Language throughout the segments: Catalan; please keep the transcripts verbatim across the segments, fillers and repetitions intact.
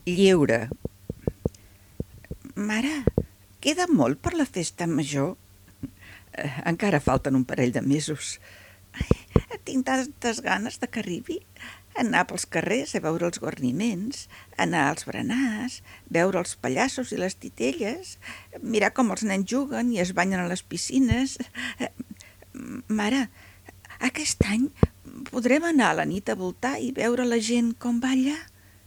Lliure. Mare, queda molt per la festa major? Eh, encara falten un parell de mesos. Ai, tinc tantes ganes de que arribi. Anar pels carrers a veure els guarniments, anar als berenars, veure els pallassos i les titelles, mirar com els nens juguen i es banyen a les piscines. Eh, Mare, aquest any podrem anar a la nit a voltar i veure la gent com balla?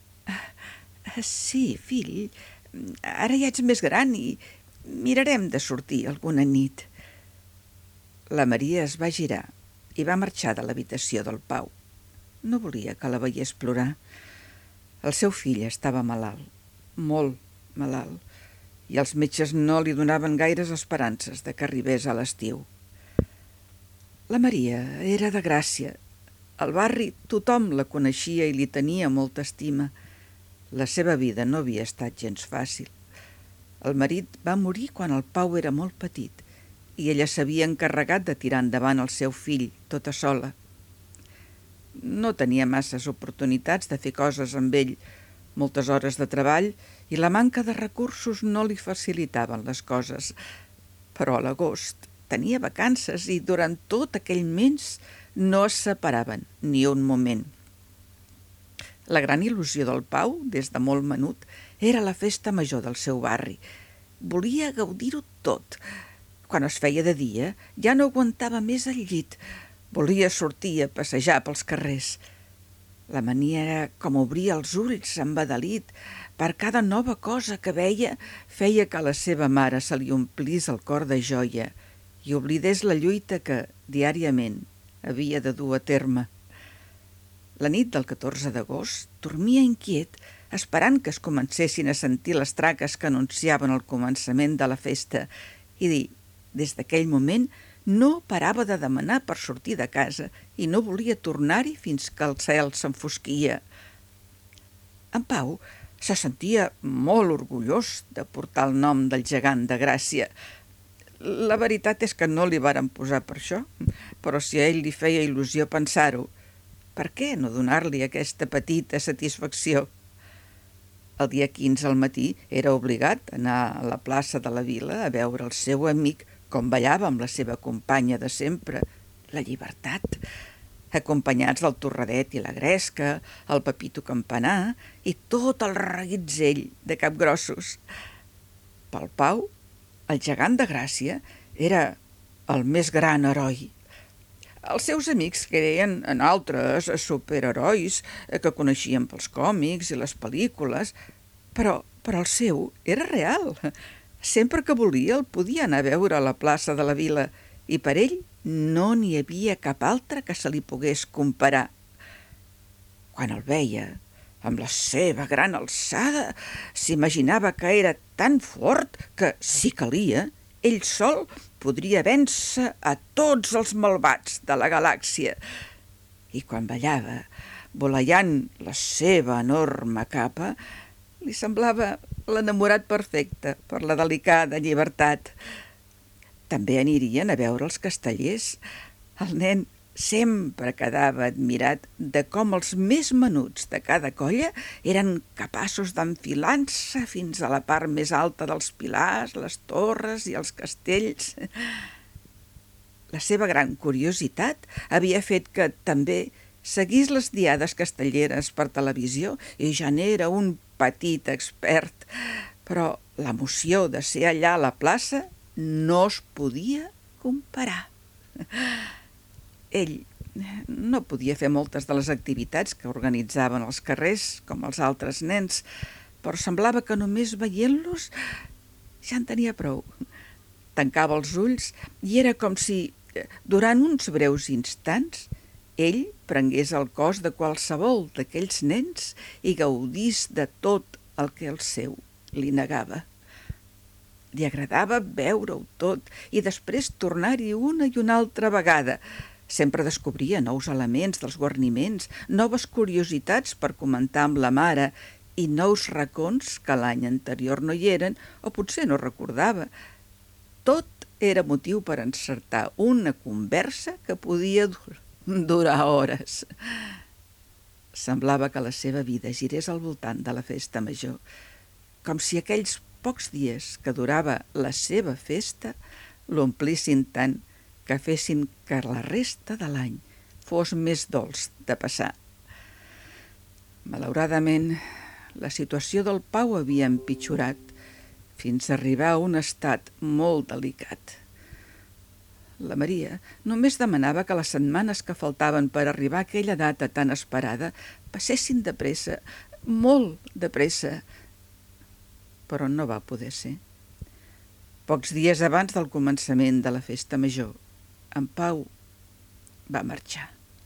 Sí, fill, ara ja ets més gran i mirarem de sortir alguna nit. La Maria es va girar i va marxar de l'habitació del Pau. No volia que la veiés plorar. El seu fill estava malalt, molt malalt, i els metges no li donaven gaires esperances de que arribés a l'estiu. La Maria era de Gràcia. Al barri tothom la coneixia i li tenia molta estima. La seva vida no havia estat gens fàcil. El marit va morir quan el Pau era molt petit i ella s'havia encarregat de tirar endavant el seu fill tota sola. No tenia masses oportunitats de fer coses amb ell, moltes hores de treball, i la manca de recursos no li facilitaven les coses. Però a l'agost tenia vacances i durant tot aquell mes no es separaven ni un moment. La gran il·lusió del Pau, des de molt menut, era la festa major del seu barri. Volia gaudir-ho tot. Quan es feia de dia, ja no aguantava més el llit. Volia sortir a passejar pels carrers. La mania era com obrir els ulls embadalit. Per cada nova cosa que veia, feia que a la seva mare se li omplís el cor de joia i oblidés la lluita que, diàriament, havia de dur a terme. La nit del catorze d'agost dormia inquiet, esperant que es comencessin a sentir les traques que anunciaven el començament de la festa, i des d'aquell moment no parava de demanar per sortir de casa i no volia tornar-hi fins que el cel s'enfosquia. En Pau se sentia molt orgullós de portar el nom del gegant de Gràcia. La veritat és que no li varen posar per això, però si a ell li feia il·lusió pensar-ho, per què no donar-li aquesta petita satisfacció? El dia quinze al matí era obligat a anar a la plaça de la vila a veure el seu amic com ballava amb la seva companya de sempre, la Llibertat, acompanyats del Torradet i la Gresca, el Pepito Campanar i tot el reguitzell de capgrossos. Pel Pau, el gegant de Gràcia era el més gran heroi. Els seus amics creien en altres superherois que coneixien pels còmics i les pel·lícules, però, però el seu era real. Sempre que volia el podia anar a veure a la plaça de la vila i per ell no n'hi havia cap altre que se li pogués comparar. Quan el veia, amb la seva gran alçada, s'imaginava que era tan fort que, si calia, ell sol podria vèncer a tots els malvats de la galàxia. I quan ballava, voleiant la seva enorme capa, li semblava l'enamorat perfecte per la delicada Llibertat. També anirien a veure els castellers. El nen sempre quedava admirat de com els més menuts de cada colla eren capaços d'enfilar-se fins a la part més alta dels pilars, les torres i els castells. La seva gran curiositat havia fet que també seguís les diades castelleres per televisió i ja n'era un petit expert, però l'emoció de ser allà a la plaça no es podia comparar. Ell no podia fer moltes de les activitats que organitzaven als carrers, com els altres nens, però semblava que només veient-los ja en tenia prou. Tancava els ulls i era com si, durant uns breus instants, ell prengués el cos de qualsevol d'aquells nens i gaudís de tot el que el seu li negava. Li agradava veure-ho tot i després tornar-hi una i una altra vegada. Sempre descobria nous elements dels guarniments, noves curiositats per comentar amb la mare i nous racons que l'any anterior no hi eren o potser no recordava. Tot era motiu per encertar una conversa que podia durar hores. Semblava que la seva vida girés al voltant de la festa major, com si aquells pocs dies que durava la seva festa l'omplissin tant que fessin que la resta de l'any fos més dolç de passar. Malauradament, la situació del Pau havia empitjorat fins a arribar a un estat molt delicat. La Maria només demanava que les setmanes que faltaven per arribar a aquella data tan esperada passessin de pressa, molt de pressa, però no va poder ser. Pocs dies abans del començament de la festa major, en Pau va marxar.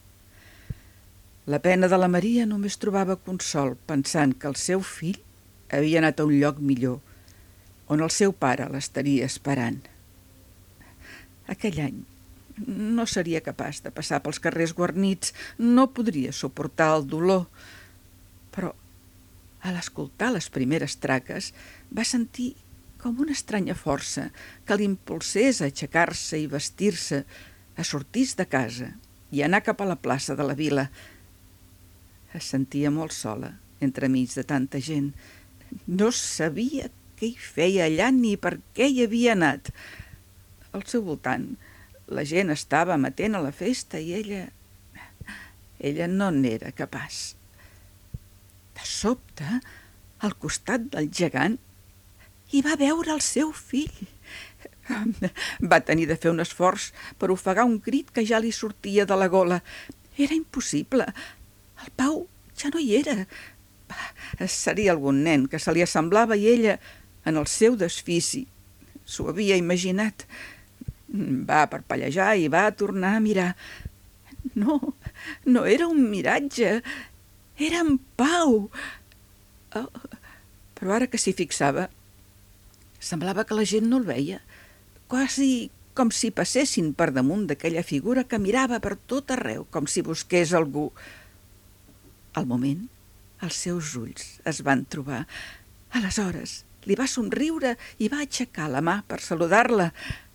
La pena de la Maria només trobava consol pensant que el seu fill havia anat a un lloc millor, on el seu pare l'estaria esperant. Aquell any no seria capaç de passar pels carrers guarnits, no podria suportar el dolor, però a l'escoltar les primeres traques va sentir com una estranya força que l'impulsés a aixecar-se i vestir-se, a sortir de casa i anar cap a la plaça de la vila. Es sentia molt sola, entremig de tanta gent. No sabia què hi feia allà ni per què hi havia anat. Al seu voltant, la gent estava amatent a la festa i ella... ella no n'era capaç. De sobte, al costat del gegant, hi va veure el seu fill. Va tenir de fer un esforç per ofegar un crit que ja li sortia de la gola. Era impossible. El Pau ja no hi era. Seria algun nen que se li assemblava i ella, en el seu desfici, s'ho havia imaginat. Va parpellejar i va tornar a mirar. No, no era un miratge, era en Pau. Oh, però ara que s'hi fixava, semblava que la gent no el veia, quasi com si passessin per damunt d'aquella figura que mirava per tot arreu, com si busqués algú. Al moment, els seus ulls es van trobar. Aleshores, li va somriure i va aixecar la mà per saludar-la.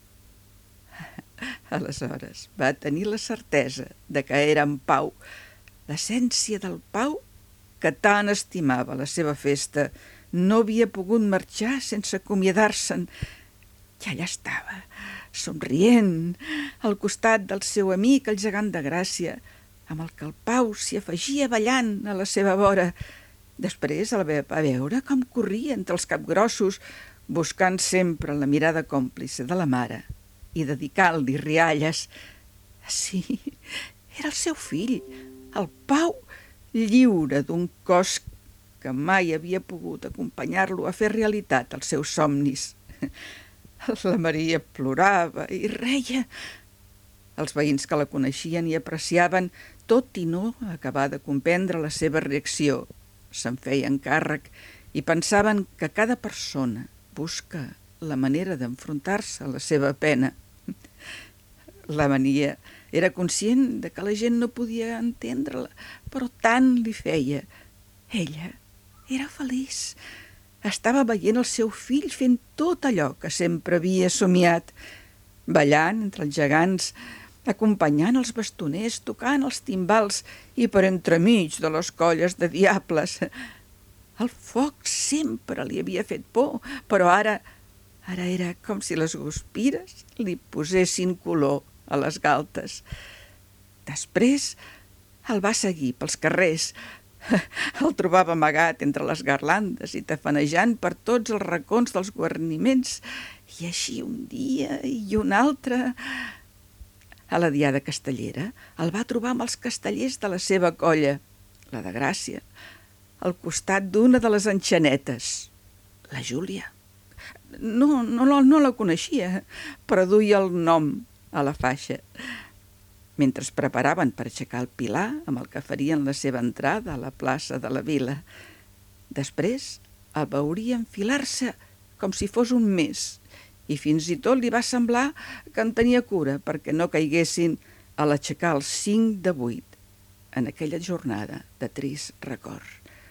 Aleshores, va tenir la certesa de que era en Pau, l'essència del Pau que tant estimava la seva festa. No havia pogut marxar sense acomiadar-se'n. I allà estava, somrient, al costat del seu amic, el gegant de Gràcia, amb el que el Pau s'hi afegia ballant a la seva vora. Després el va veure com corria entre els capgrossos, buscant sempre la mirada còmplice de la mare i dedicant-li rialles. Sí, era el seu fill, el Pau, lliure d'un cos que mai havia pogut acompanyar-lo a fer realitat els seus somnis. La Maria plorava i reia. Els veïns que la coneixien i apreciaven, tot i no acabar de comprendre la seva reacció, se'n feien càrrec i pensaven que cada persona busca la manera d'enfrontar-se a la seva pena. La Maria era conscient de que la gent no podia entendre-la, però tant li feia. Ella era feliç. Estava veient el seu fill fent tot allò que sempre havia somiat, ballant entre els gegants, acompanyant els bastoners, tocant els timbals i per entremig de les colles de diables. El foc sempre li havia fet por, però ara, ara era com si les guspires li posessin color a les galtes. Després el va seguir pels carrers. El trobava amagat entre les garlandes i tafanejant per tots els racons dels guarniments, i així un dia i un altre. A la diada castellera el va trobar amb els castellers de la seva colla, la de Gràcia, al costat d'una de les enxanetes, la Júlia. No, no, no la coneixia, però duia el nom a la faixa. Mentre es preparaven per aixecar el pilar amb el que farien la seva entrada a la plaça de la vila. Després el veuria enfilar-se com si fos un mes, i fins i tot li va semblar que en tenia cura perquè no caiguessin a l'aixecar el cinc de vuit en aquella jornada de trist record.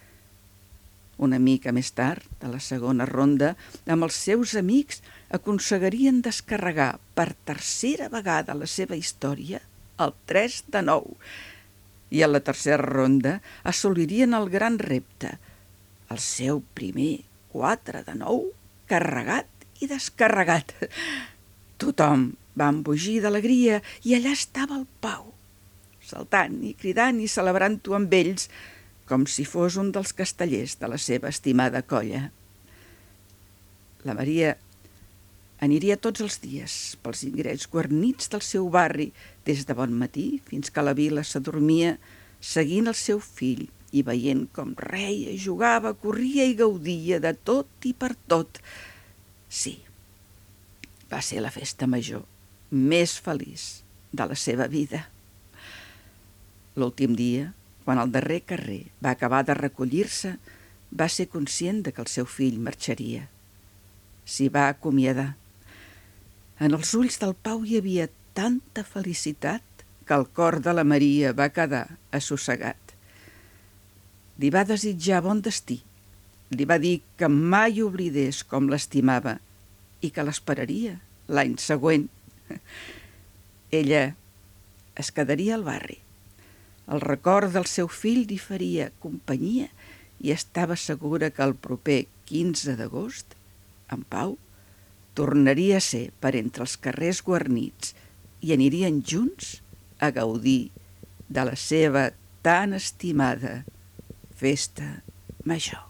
Una mica més tard, a la segona ronda, amb els seus amics aconseguirien descarregar per tercera vegada la seva història el tres de nou. i a la tercera ronda assolirien el gran repte, el seu primer quatre de nou carregat i descarregat. Tothom va embogir d'alegria i allà estava el Pau, saltant i cridant i celebrant-ho amb ells, com si fos un dels castellers de la seva estimada colla. La Maria aniria tots els dies pels indrets guarnits del seu barri, des de bon matí fins que la vila s'adormia, seguint el seu fill i veient com reia, jugava, corria i gaudia de tot i per tot. Sí, va ser la festa major més feliç de la seva vida. L'últim dia, quan el darrer carrer va acabar de recollir-se, va ser conscient de que el seu fill marxaria. S'hi va acomiadar. En els ulls del Pau hi havia tanta felicitat que el cor de la Maria va quedar assossegat. Li va desitjar bon destí, li va dir que mai oblidés com l'estimava i que l'esperaria l'any següent. Ella es quedaria al barri. El record del seu fill li faria companyia i estava segura que el proper quinze d'agost, en Pau tornaria a ser per entre els carrers guarnits i anirien junts a gaudir de la seva tan estimada festa major.